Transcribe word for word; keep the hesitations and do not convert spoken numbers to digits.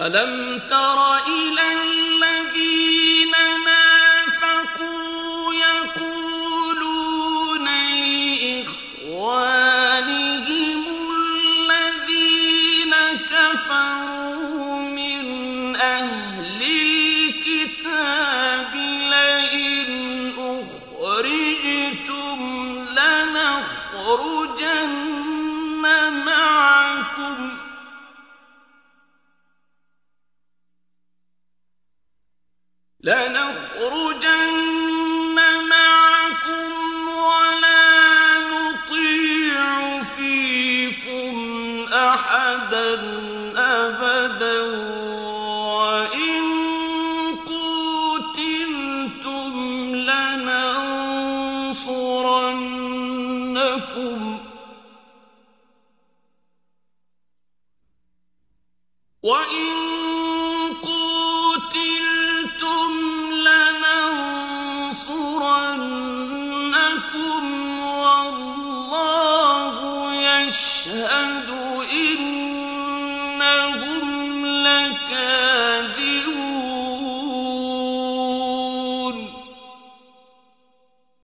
ألم تر إلى الذين نافقوا يقولون لإخوانهم الذين كفروا من أهل الكتاب لئن أخرجتم لنخرجن معكم لنخرجن معكم ولا نطيع فيكم أحدا أبدا وإن قوتلتم لننصرنكم وإن قوتلتم لننصرنكم والله يشهد إنهم لكاذبون